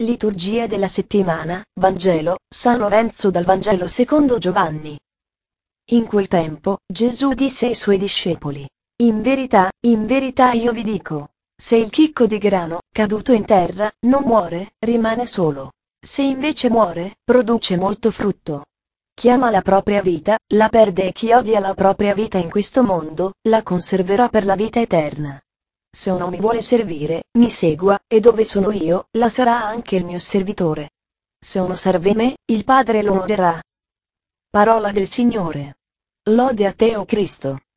Liturgia della settimana, Vangelo, San Lorenzo dal Vangelo secondo Giovanni. In quel tempo, Gesù disse ai suoi discepoli: in verità io vi dico, se il chicco di grano, caduto in terra, non muore, rimane solo. Se invece muore, produce molto frutto. Chi ama la propria vita, la perde, e chi odia la propria vita in questo mondo, la conserverà per la vita eterna. Se uno mi vuole servire, mi segua, e dove sono io, là sarà anche il mio servitore. Se uno serve me, il Padre lo onorerà. Parola del Signore. Lode a te, o Cristo.